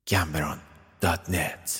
Cameron.net.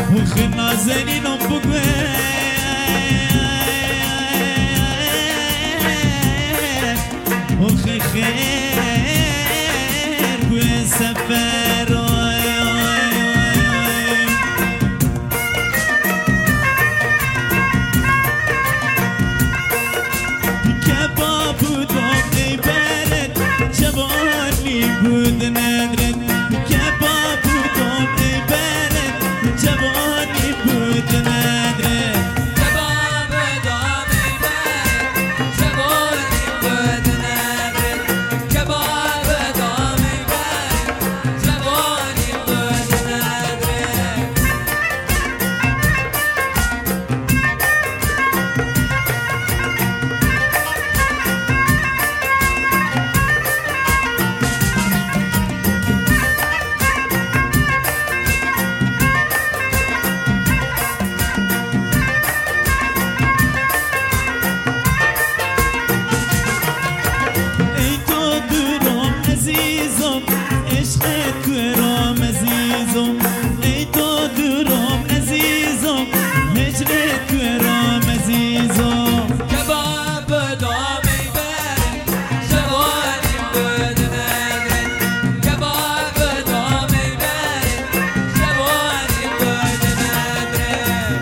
وخ نازنینم بگوی وخ خیر گوی سفر بود ندرد کباب بودم ای برد جوانی بود ندرد کباب بودم ای برد جوانی بود ندرد کباب بودم ای برد جوانی بود ندرد عشقت گرام عزیزم ای تو درام عزیزم هجرت گرام عزیزم کباب بودم ای برد جوانی بود ندرد کباب بودم ای برد جوانی بود ندرد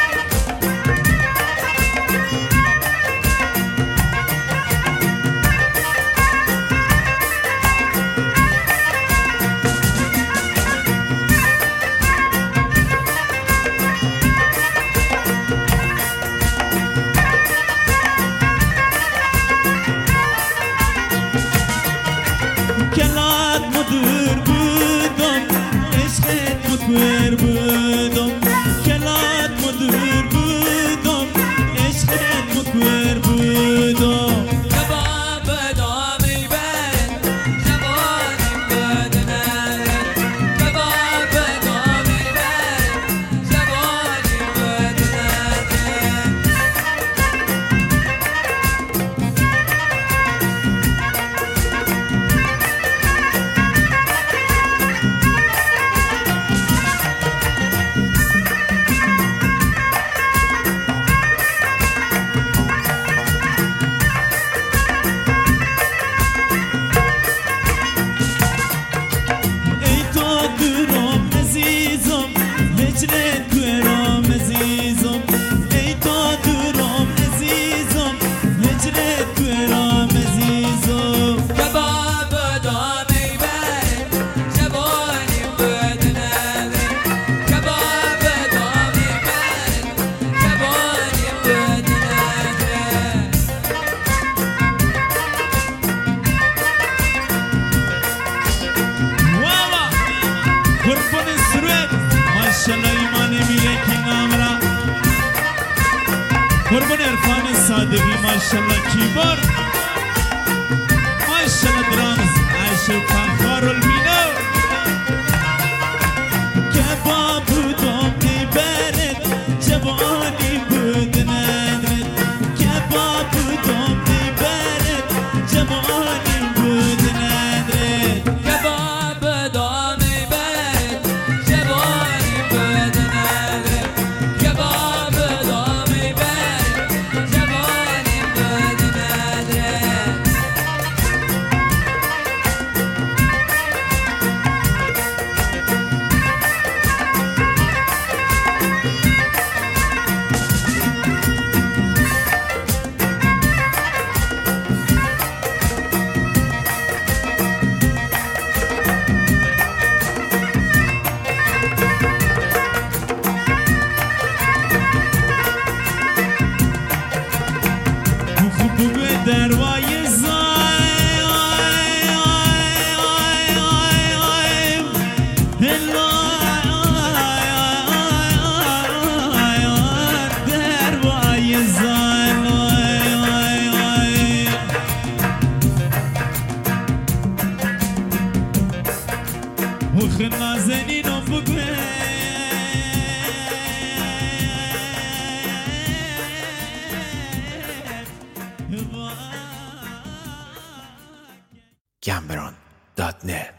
کلات مدور بودم عشقت مکبر بودم کلات مدور بودم عشقت مکبر بودم کباب بودم ای برد جوانی بود ندرد کباب بودم ای برد جوانی بود ندرد هجرت گرام عزیزم ای تو درام عزیزم هجرت گرام عزیزم کباب بودم ای برد جوانی بود ندرد کباب بودم ای برد جوانی بود ندرد واوا قربان سرود ماشالله ایمان میره که نامرا قربان عرفان صادقی ماشالله کیبورد ماشالله درامز عاشق فنخار المینو کباب بودم ای برد جوانی بود ندرد کباب بودم ای برد جوانی بود ندرد کباب بودم ای برد جوانی بود ندرد کباب بودم ای برد جوانی بود ندرد دروای زای دروای زای وخ نازنینم بگوی Cameron.net